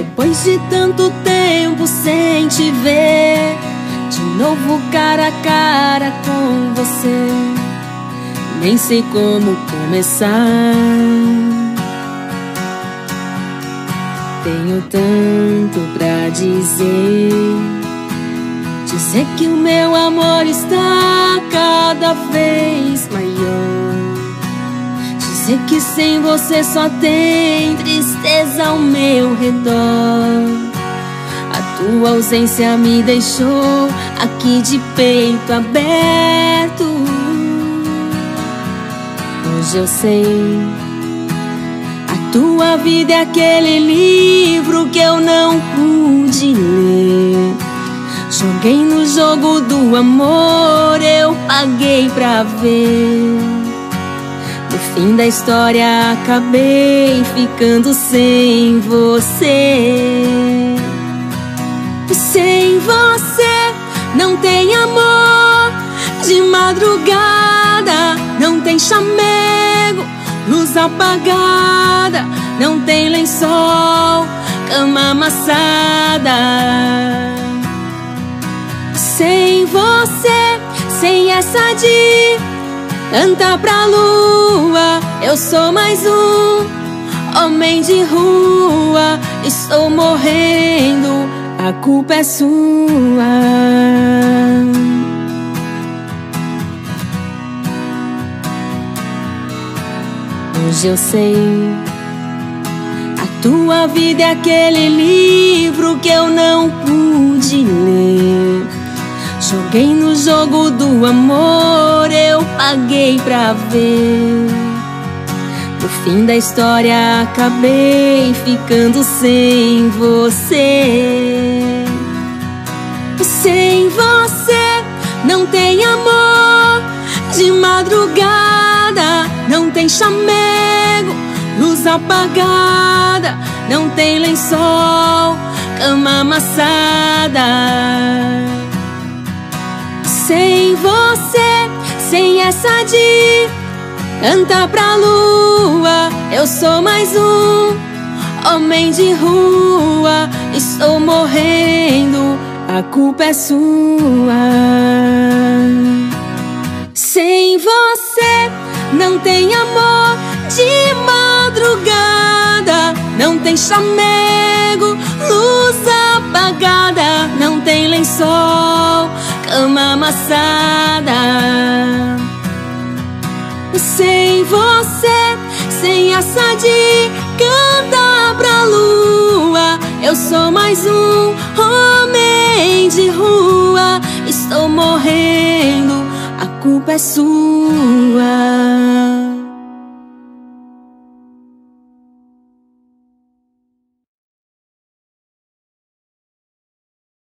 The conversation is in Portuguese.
Depois de tanto tempo sem te ver, de novo cara a cara com você, nem sei como começar. Tenho tanto pra dizer, dizer que o meu amor está cada vez maior, dizer que sem você só tem tristeza ao meu redor. A tua ausência me deixou aqui de peito aberto. Hoje eu sei, a tua vida é aquele livro que eu não pude ler. Joguei no jogo do amor, eu paguei pra ver. No fim da história acabei ficando sem você. E sem você não tem amor. De madrugada não tem chamego, luz apagada, não tem lençol, cama amassada. Sem você, sem essa de cantar pra lua, eu sou mais um homem de rua. Estou morrendo, a culpa é sua. Hoje eu sei, a tua vida é aquele livro que eu não pude ler. Joguei no jogo do amor, eu paguei pra ver. No fim da história acabei ficando sem você. E sem você não tem amor. De madrugada não tem chamego, luz apagada, não tem lençol, cama amassada. Sem você, sem essa de cantar pra lua, eu sou mais um homem de rua. Estou morrendo, a culpa é sua. Sem você não tem amor. De madrugada não tem chamego, luz apagada, não tem lençol, cama amassada. Sem você, sem essa de cantar pra lua, eu sou mais um homem de rua. Estou morrendo, a culpa é sua.